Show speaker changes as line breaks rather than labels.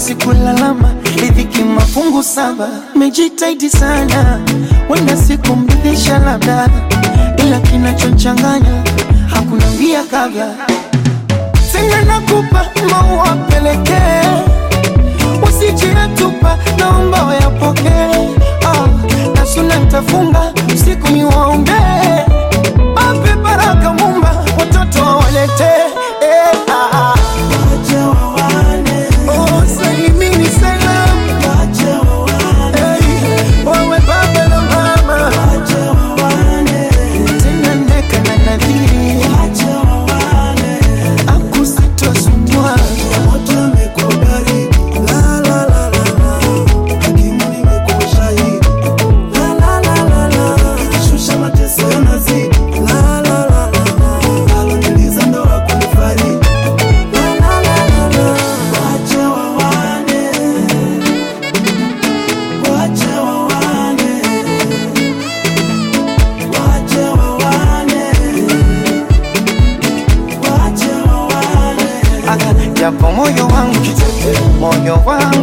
sikulalama, riziki mafungu saba. Mejitahidi sana, wenda siku mridhisha labda, ila kinachonchanganya hakuna mbia kabla. Tena nakupa maua pelekee, usijiyatupa naomba wayapokee. Na suna nitafunga usiku ni waombe, ape baraka Mumba watoto walete. Wacha wawane, oh salimini salam. Wacha wawane, wawe baba na mama. Wacha wawane, tena neka na nadhiri. Wacha wawane, akusitosumwa moto mekubali. La la la la la, hakimu nimekuwa shahidi. La la la la la, shusha mateso yanazidi. La la la la la, aloniliza ndo wakunifari. La la la la la, wacha wawane, wacha wawane, wacha wawane, wacha wawane. Japo moyo wangu kitete, moyo wangu